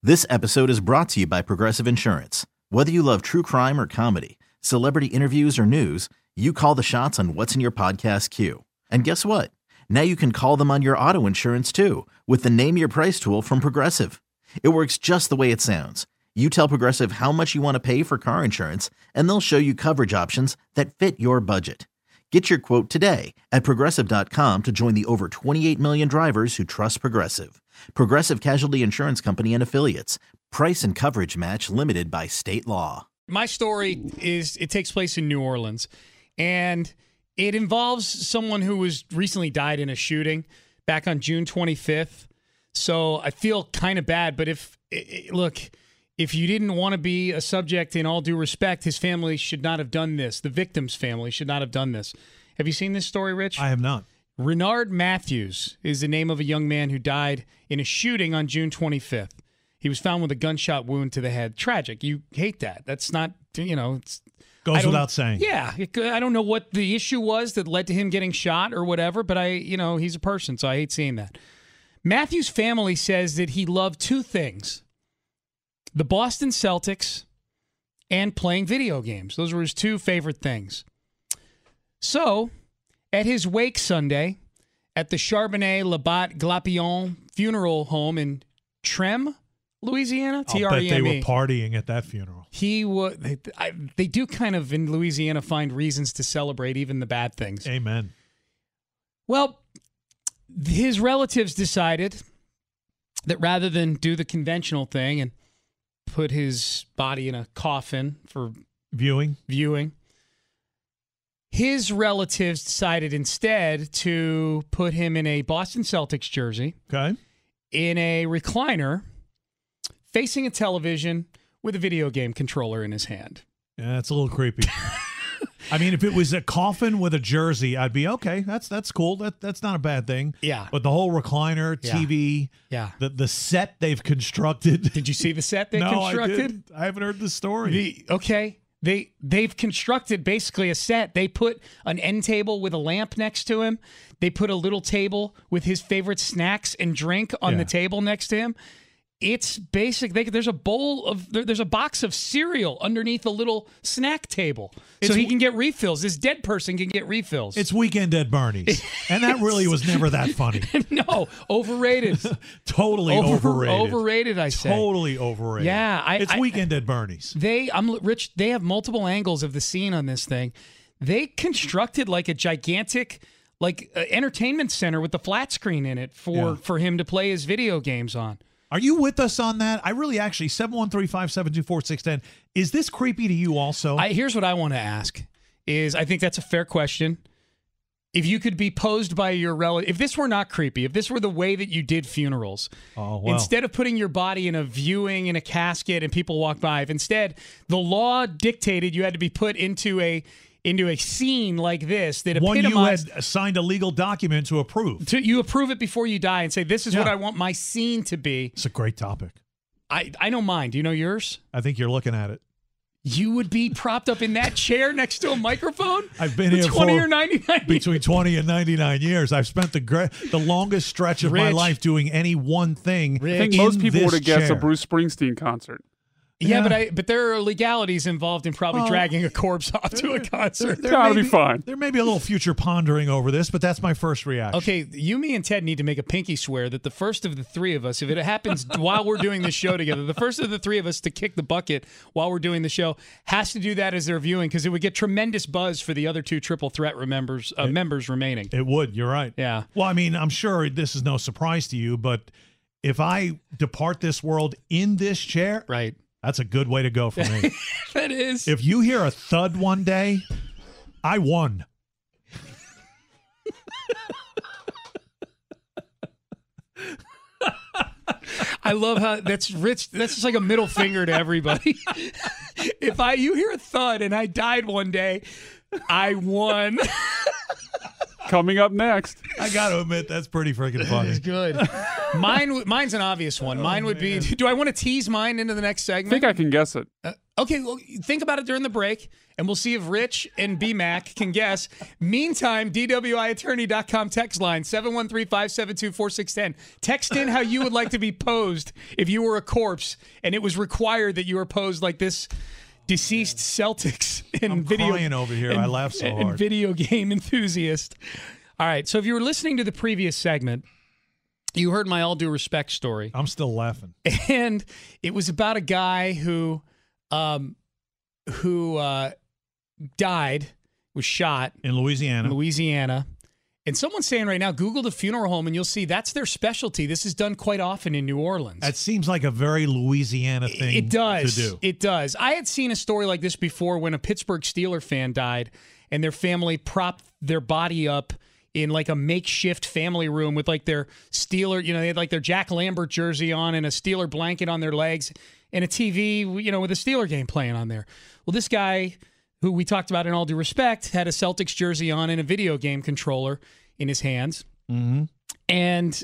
This episode is brought to you by Progressive Insurance. Whether you love true crime or comedy, celebrity interviews or news, you call the shots on what's in your podcast queue. And guess what? Now you can call them on your auto insurance too with the Name Your Price tool from Progressive. It works just the way it sounds. You tell Progressive how much you want to pay for car insurance, and they'll show you coverage options that fit your budget. Get your quote today at Progressive.com to join the over 28 million drivers who trust Progressive. Progressive Casualty Insurance Company and Affiliates. Price and coverage match limited by state law. My story it takes place in New Orleans, and it involves someone who was recently died in a shooting back on June 25th. So I feel kind of bad, but if you didn't want to be a subject, in all due respect, his family should not have done this. The victim's family should not have done this. Have you seen this story, Rich? I have not. Renard Matthews is the name of a young man who died in a shooting on June 25th. He was found with a gunshot wound to the head. Tragic. You hate that. That's not, it's... Goes without saying. Yeah. I don't know what the issue was that led to him getting shot or whatever, but he's a person, so I hate seeing that. Matthews' family says that he loved two things: the Boston Celtics and playing video games. Those were his two favorite things. So, at his wake Sunday at the Charbonnet Labat Glapion funeral home in Treme, Louisiana, Treme. I'll bet they were partying at that funeral. They do kind of in Louisiana find reasons to celebrate even the bad things. Amen. Well, his relatives decided that rather than do the conventional thing and put his body in a coffin for viewing, his relatives decided instead to put him in a Boston Celtics jersey, okay, in a recliner, facing a television with a video game controller in his hand. Yeah, that's a little creepy. I mean, if it was a coffin with a jersey, I'd be okay. That's cool. That's not a bad thing. Yeah. But the whole recliner, TV, the set they've constructed. Did you see the set they constructed? I didn't. I haven't heard the story. They've constructed basically a set. They put an end table with a lamp next to him. They put a little table with his favorite snacks and drink on the table next to him. It's basic. There's a box of cereal underneath a little snack table, so he can get refills. This dead person can get refills. It's Weekend at Bernie's, and that really was never that funny. No, overrated. Totally overrated. Overrated, I say. Totally overrated. Yeah, it's Weekend at Bernie's. Rich. They have multiple angles of the scene on this thing. They constructed like a gigantic, entertainment center with the flat screen in it for him to play his video games on. Are you with us on that? I really actually, 713-572-4610. Is this creepy to you also? Here's what I want to ask is, I think that's a fair question. If you could be posed by your relative, if this were not creepy, if this were the way that you did funerals, instead of putting your body in a viewing in a casket and people walk by, if instead the law dictated you had to be put into a scene like this that epitomized... One you had signed a legal document to approve. You approve it before you die and say, this is what I want my scene to be. It's a great topic. I know mine. Do you know yours? I think you're looking at it. You would be propped up in that chair next to a microphone? I've been here 20 or 99 years. Between 20 and 99 years. I've spent the longest stretch of my life doing any one thing. I think most people would have guessed a Bruce Springsteen concert. Yeah, but there are legalities involved in probably dragging a corpse off to a concert. That'll be fine. There may be a little future pondering over this, but that's my first reaction. Okay, you, me, and Ted need to make a pinky swear that the first of the three of us, if it happens while we're doing the show together, the first of the three of us to kick the bucket while we're doing the show has to do that as they're viewing, because it would get tremendous buzz for the other two Triple Threat members remaining. It would. You're right. Yeah. Well, I mean, I'm sure this is no surprise to you, but if I depart this world in this chair, right, that's a good way to go for me. That is. If you hear a thud one day, I won. I love how that's Rich. That's just like a middle finger to everybody. If you hear a thud and I died one day, I won. Coming up next. I got to admit, that's pretty freaking funny. It's good. Mine's an obvious one. Mine would be, do I want to tease mine into the next segment? I think I can guess it. Okay, well, think about it during the break, and we'll see if Rich and BMAC can guess. Meantime, DWIattorney.com text line, 713-572-4610. Text in how you would like to be posed if you were a corpse, and it was required that you were posed like this deceased Celtics I'm crying over here. I laugh so hard. And video game enthusiast. All right, so if you were listening to the previous segment, you heard my all due respect story. I'm still laughing. And it was about a guy who died, was shot in Louisiana. And someone's saying right now, Google the funeral home and you'll see that's their specialty. This is done quite often in New Orleans. That seems like a very Louisiana thing it does. to do. It does. I had seen a story like this before when a Pittsburgh Steelers fan died and their family propped their body up in like a makeshift family room with like their Steeler, they had like their Jack Lambert jersey on and a Steeler blanket on their legs and a TV, with a Steeler game playing on there. Well, this guy, who we talked about in all due respect, had a Celtics jersey on and a video game controller in his hands. Mm-hmm. And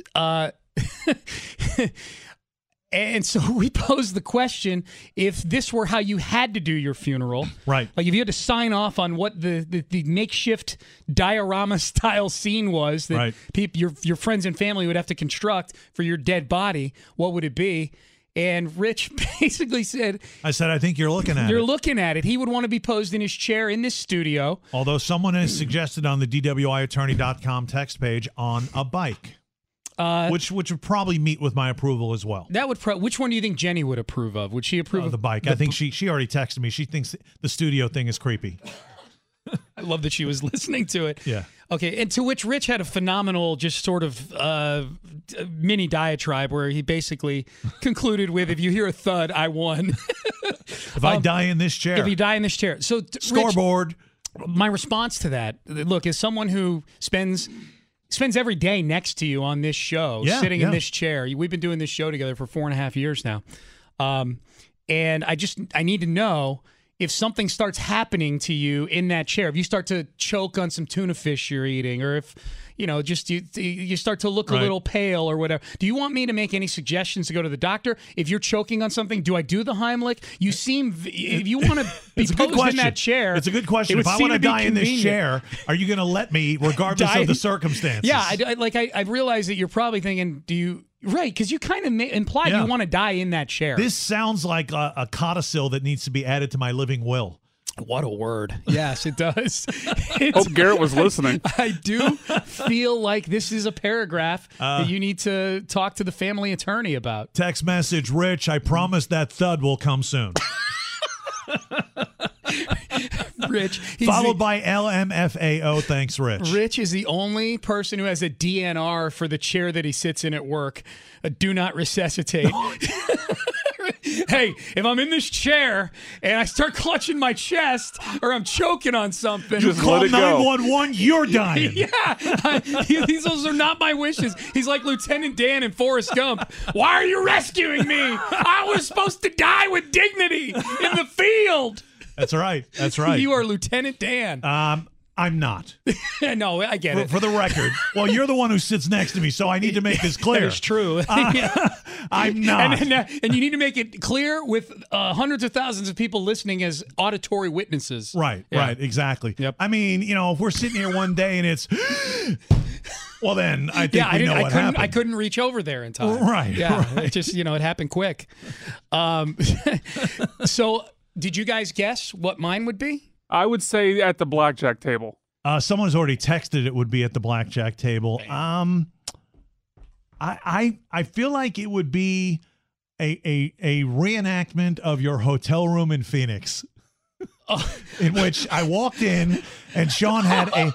and so we posed the question, if this were how you had to do your funeral, right? Like if you had to sign off on what the makeshift diorama-style scene was that right. your friends and family would have to construct for your dead body, what would it be? And Rich basically said, I think you're looking at it. You're looking at it. He would want to be posed in his chair in this studio. Although someone has suggested on the DWIattorney.com text page on a bike, which would probably meet with my approval as well. That would. Which one do you think Jenny would approve of? Would she approve of the bike? I think she already texted me. She thinks the studio thing is creepy. I love that she was listening to it. Yeah. Okay, and to which Rich had a phenomenal just sort of mini diatribe where he basically concluded with, if you hear a thud, I won. If I die in this chair. If you die in this chair. So scoreboard. Rich, my response to that, look, as someone who spends every day next to you on this show, sitting in this chair. We've been doing this show together for 4.5 years now. And I need to know if something starts happening to you in that chair, if you start to choke on some tuna fish you're eating, or if, you start to look a little pale or whatever. Do you want me to make any suggestions to go to the doctor? If you're choking on something, do I do the Heimlich? You seem, if you want to be posed in that chair. It's a good question. If I want to die in this chair, are you going to let me, regardless of the circumstances? Yeah, I realize that you're probably thinking, do you... Right, because you kind of implied you want to die in that chair. This sounds like a codicil that needs to be added to my living will. What a word. Yes, it does. Hope Garrett was listening. I do feel like this is a paragraph that you need to talk to the family attorney about. Text message, Rich, I promise that thud will come soon. Rich. Followed by LMFAO. Thanks, Rich. Rich is the only person who has a DNR for the chair that he sits in at work. A do not resuscitate. Hey, if I'm in this chair and I start clutching my chest or I'm choking on something, you call 911, you're dying. Those are not my wishes. He's like Lieutenant Dan in Forrest Gump. Why are you rescuing me? I was supposed to die with dignity in the field. That's right. That's right. You are Lieutenant Dan. I'm not. No, I get it. For the record, well, you're the one who sits next to me, so I need to make this clear. That is true. I'm not. And you need to make it clear with hundreds of thousands of people listening as auditory witnesses. Right, right, exactly. Yep. I mean, if we're sitting here one day and it's... Well, then I think we know what happened. I couldn't reach over there in time. Right. Yeah. Right. It just, it happened quick. So did you guys guess what mine would be? I would say at the blackjack table. Someone's already texted it would be at the blackjack table. I feel like it would be a reenactment of your hotel room in Phoenix. In which I walked in and Sean had a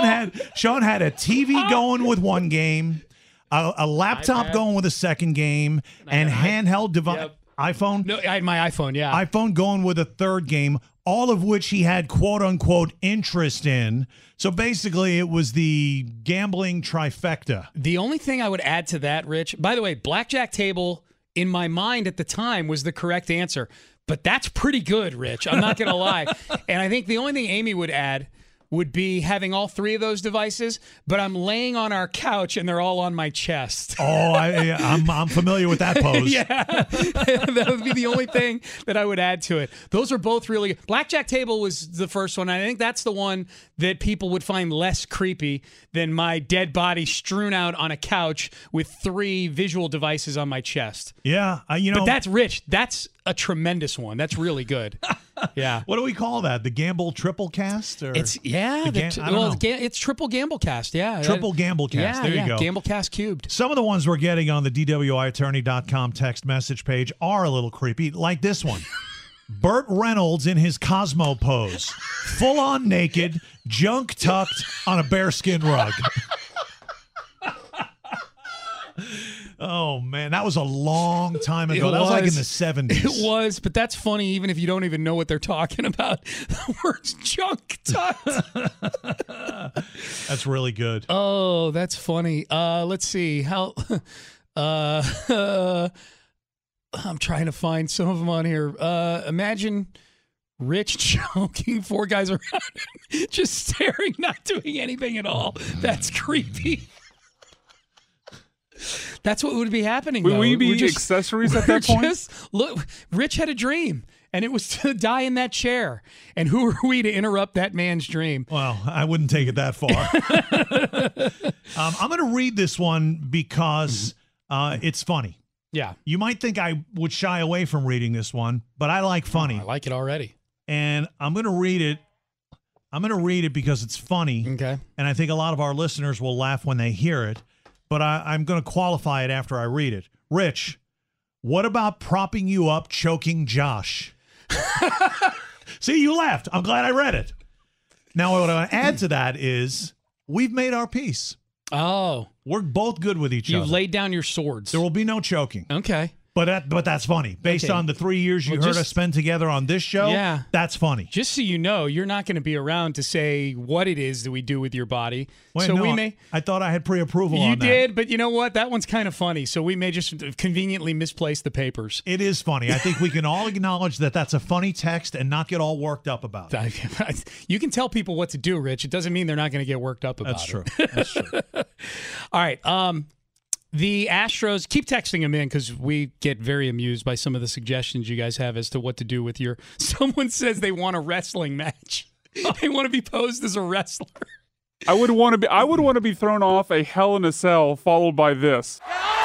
TV going with one game, a laptop going with a second game, and handheld device. Yep. iPhone? No, I had my iPhone, yeah. iPhone going with a third game, all of which he had quote-unquote interest in. So basically it was the gambling trifecta. The only thing I would add to that, Rich, by the way, blackjack table in my mind at the time was the correct answer. But that's pretty good, Rich. I'm not going to lie. And I think the only thing Amy would add would be having all three of those devices, but I'm laying on our couch and they're all on my chest. Oh, I'm familiar with that pose. Yeah, that would be the only thing that I would add to it. Those are both really good. Blackjack table was the first one. I think that's the one that people would find less creepy than my dead body strewn out on a couch with three visual devices on my chest. Yeah, But that's Rich. That's a tremendous one. That's really good. Yeah. What do we call that? The Gamble Triple Cast? Or It's I don't know. it's Triple Gamblecast. Yeah. Triple Gamblecast. Yeah, There you go. Gamblecast cubed. Some of the ones we're getting on the DWIattorney.com text message page are a little creepy, like this one. Burt Reynolds in his Cosmo pose, full on naked, junk tucked on a bearskin rug. Oh, man, that was a long time ago. That was like in the 70s. It was, but that's funny even if you don't even know what they're talking about. The word's junk tucked. That's really good. Oh, that's funny. Let's see. How I'm trying to find some of them on here. Imagine Rich choking four guys around him, just staring, not doing anything at all. That's creepy. That's what would be happening. Will we be accessories at that point? Look, Rich had a dream, and it was to die in that chair. And who are we to interrupt that man's dream? Well, I wouldn't take it that far. I'm going to read this one because it's funny. Yeah. You might think I would shy away from reading this one, but I like funny. I like it already. And I'm going to read it. I'm going to read it because it's funny. Okay. And I think a lot of our listeners will laugh when they hear it. But I'm going to qualify it after I read it. Rich, what about propping you up choking Josh? See, you laughed. I'm glad I read it. Now, what I want to add to that is we've made our peace. Oh. We're both good with each other. You've laid down your swords. There will be no choking. Okay. But that's funny. Based on the 3 years you heard us spend together on this show, yeah, that's funny. Just so you know, you're not going to be around to say what it is that we do with your body. Wait, so no, we may. I thought I had pre-approval on that. You did, but you know what? That one's kind of funny. So we may just conveniently misplace the papers. It is funny. I think we can all acknowledge that that's a funny text and not get all worked up about it. You can tell people what to do, Rich. It doesn't mean they're not going to get worked up about it. That's true. All right. The Astros, keep texting them in because we get very amused by some of the suggestions you guys have as to what to do with your. Someone says they want a wrestling match. They want to be posed as a wrestler. I would want to be thrown off a Hell in a Cell followed by this.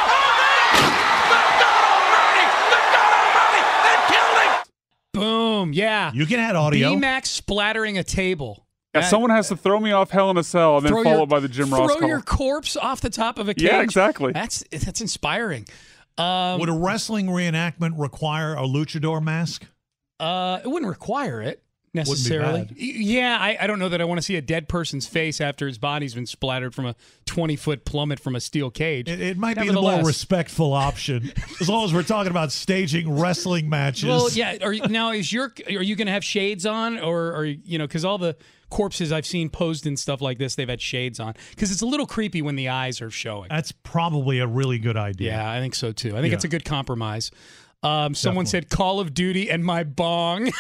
Boom! Yeah, you can add audio. B-Max splattering a table. Yeah, someone has to throw me off Hell in a Cell and then followed by the Jim Ross call. Throw your corpse off the top of a cage. Yeah, exactly. That's inspiring. Would a wrestling reenactment require a luchador mask? It wouldn't require it necessarily. Wouldn't be bad. Yeah, I don't know that I want to see a dead person's face after his body's been splattered from a 20-foot plummet from a steel cage. It might be the more respectful option, as long as we're talking about staging wrestling matches. Well, yeah. Are you going to have shades on, or because all the corpses I've seen posed in stuff like this, they've had shades on because it's a little creepy when the eyes are showing. That's probably a really good idea. Yeah, I think so too. I think it's a good compromise. Someone said Call of Duty and my bong.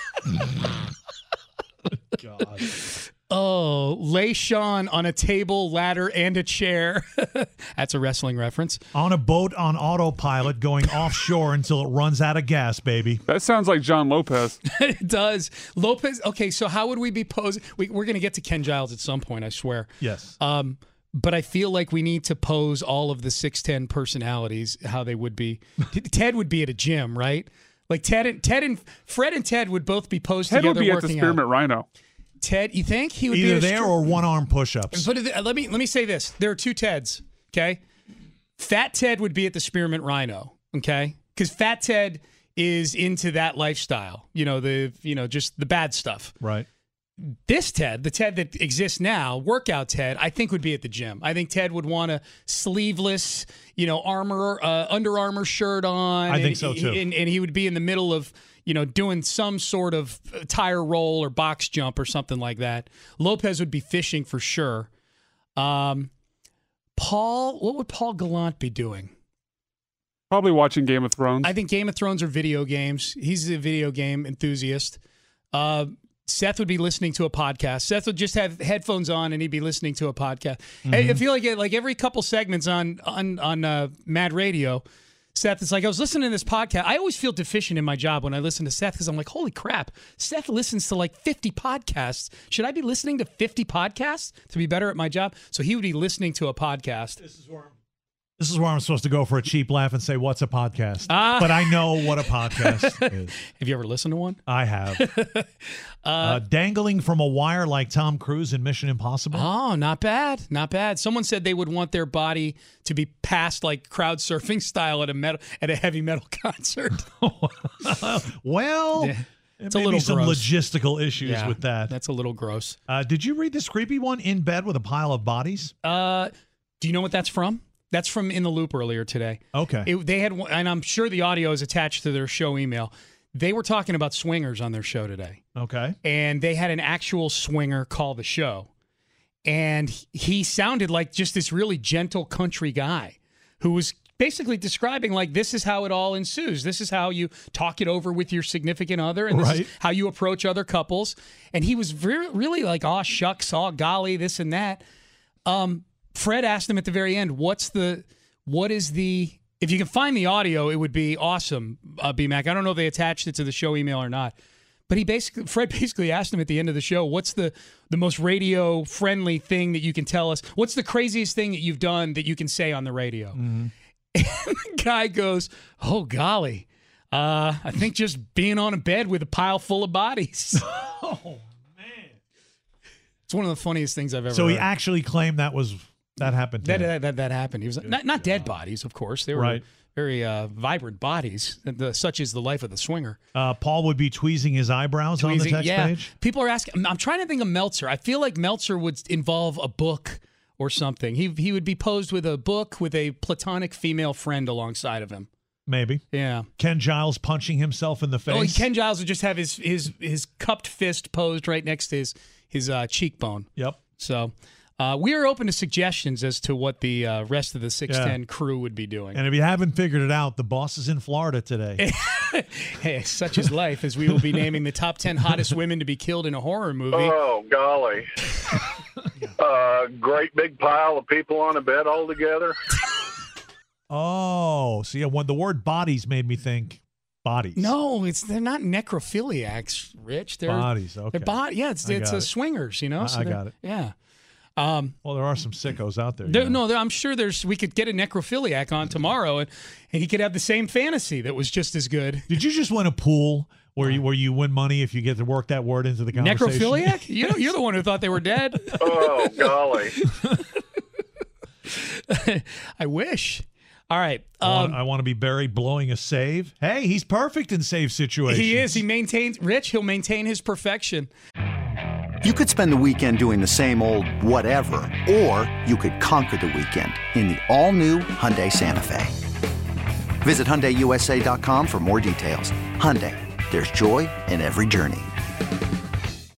God. Oh, lay Sean on a table, ladder, and a chair. That's a wrestling reference. On a boat on autopilot going offshore until it runs out of gas, baby. That sounds like John Lopez. It does. Lopez, okay, so how would we be posing? We're going to get to Ken Giles at some point, I swear. Yes. But I feel like we need to pose all of the 6'10" personalities, how they would be. Ted would be at a gym, right? Like Fred and Ted would both be posed Ted together would be working at the Spearmint Rhino. Ted, you think he would either be there or one-arm push-ups? But let me say this: there are two Teds. Okay, Fat Ted would be at the Spearmint Rhino. Okay, because Fat Ted is into that lifestyle. Just the bad stuff. Right. This Ted, the Ted that exists now, workout Ted, I think would be at the gym. I think Ted would want a sleeveless, Under Armour shirt on. I think so too. And he would be in the middle of, doing some sort of tire roll or box jump or something like that. Lopez would be fishing for sure. What would Paul Gallant be doing? Probably watching Game of Thrones. I think Game of Thrones or video games. He's a video game enthusiast. Seth would be listening to a podcast. Seth would just have headphones on and he'd be listening to a podcast. Mm-hmm. I feel like every couple segments on Mad Radio, Seth is like, I was listening to this podcast. I always feel deficient in my job when I listen to Seth because I'm like, holy crap, Seth listens to like 50 podcasts. Should I be listening to 50 podcasts to be better at my job? So he would be listening to a podcast. This is where I'm supposed to go for a cheap laugh and say, what's a podcast? But I know what a podcast is. Have you ever listened to one? I have. Dangling from a wire like Tom Cruise in Mission Impossible. Oh, not bad. Not bad. Someone said they would want their body to be passed like crowd surfing style at a heavy metal concert. Well, Yeah. It's a maybe little some gross. logistical issues Yeah, with that. That's a little gross. Did you read this creepy one, In Bed with a Pile of Bodies? Do you know what that's from? That's from In the Loop earlier today. Okay. They had, and I'm sure the audio is attached to their show email. They were talking about swingers on their show today. Okay. And they had an actual swinger call the show. And he sounded like just this really gentle country guy who was basically describing like, this is how it all ensues. This is how you talk it over with your significant other. And this is how you approach other couples. And he was really like, oh, shucks, oh, golly, this and that. Fred asked him at the very end, if you can find the audio, it would be awesome, B-Mac. I don't know if they attached it to the show email or not. But Fred basically asked him at the end of the show, what's the most radio-friendly thing that you can tell us? What's the craziest thing that you've done that you can say on the radio? Mm-hmm. And the guy goes, oh, golly, I think just being on a bed with a pile full of bodies. Oh, man. It's one of the funniest things I've ever So heard. he actually claimed that happened to him. That happened. He was not dead bodies, of course. They were very vibrant bodies. Such is the life of the swinger. Paul would be tweezing his eyebrows on the text page. People are asking. I'm trying to think of Meltzer. I feel like Meltzer would involve a book or something. He would be posed with a book with a platonic female friend alongside of him. Maybe. Yeah. Ken Giles punching himself in the face. Oh, Ken Giles would just have his cupped fist posed right next to his cheekbone. Yep. So we are open to suggestions as to what the rest of the 610 crew would be doing. And if you haven't figured it out, the boss is in Florida today. Hey, such is life, as we will be naming the top 10 hottest women to be killed in a horror movie. Oh, golly. Great big pile of people on a bed all together. Oh, see, when the word bodies made me think bodies. No, they're not necrophiliacs, Rich. They're bodies, okay. They're it's a swingers, you know? I got it. Yeah. Well, there are some sickos out there. I'm sure we could get a necrophiliac on tomorrow, and he could have the same fantasy that was just as good. Did you just win a pool where you win money if you get to work that word into the conversation? Necrophiliac? You're the one who thought they were dead. Oh, golly. I wish. All right. I want to be buried blowing a save. Hey, he's perfect in save situations. He is. He'll maintain his perfection. You could spend the weekend doing the same old whatever, or you could conquer the weekend in the all-new Hyundai Santa Fe. Visit HyundaiUSA.com for more details. Hyundai, there's joy in every journey.